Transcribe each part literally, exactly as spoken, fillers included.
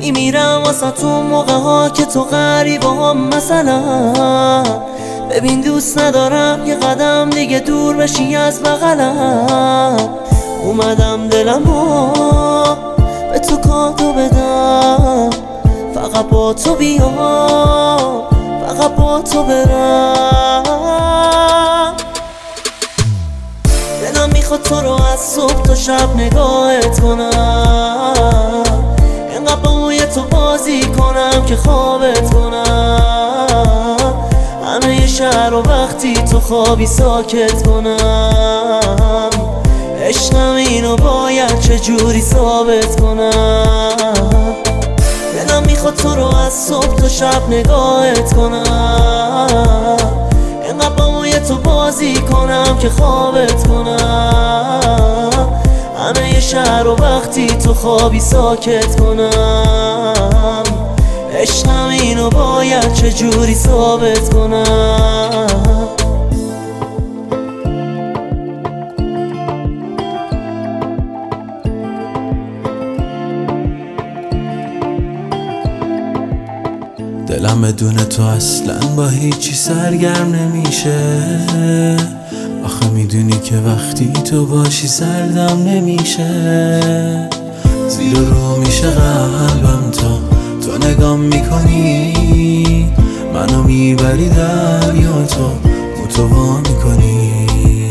میمیرم واسه تو موقع ها که تو غریبه هم مثلا. ببین دوست ندارم یه قدم دیگه دور بشی از بغلم. اومدم دلمو به تو کادو بدم، فقط با تو بیام، فقط با تو برم. دلم میخواد تو رو از صبح تا شب نگاهت کنم، اینقدر با موی تو بازی کنم که خوابت کنم. همه یه شهر رو وقتی تو خوابی ساکت کنم. عشقم اینو باید چجوری ثابت کنم. دلم میخواد تو رو از صبح تا شب نگاهت کنم، اینقدر با موی تو بازی کنم که خوابت کنم. همه یه شهر رو وقتی تو خوابی ساکت کنم. عشقم اینو باید چجوری ثابت کنم. دلم بدون تو اصلا با هیچی سرگرم نمیشه. آخه میدونی که وقتی تو باشی سردم نمیشه. زیر رو میشه قلبم تا تو نگام میکنی، منو میبری دریا تو متوا میکنی.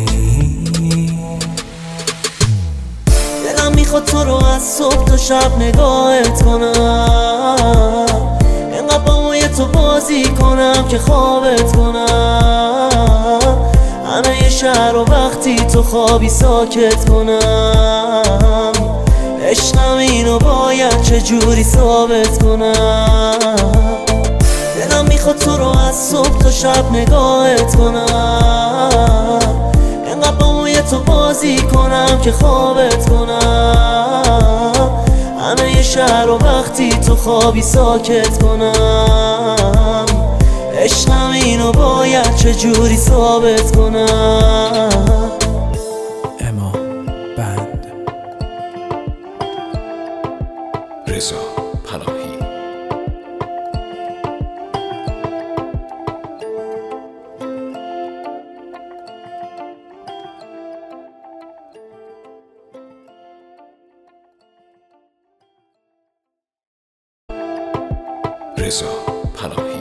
دلم میخواد تو رو از صبح تا شب نگاهت کنم، اینقدر با موی تو بازی کنم که خوابت کنم. همه یه شهر رو وقتی تو خوابی ساکت کنم. عشقم اینو باید چجوری ثابت کنم. دلم میخواد تو رو از صبح تا شب نگاهت کنم، اینقدر با موی تو بازی کنم که خوابت کنم. همه یه شهر رو وقتی تو خوابی ساکت کنم. عشقم اینو باید چجوری ثابت کنم. اما بند رضا پناهی. رضا پناهی.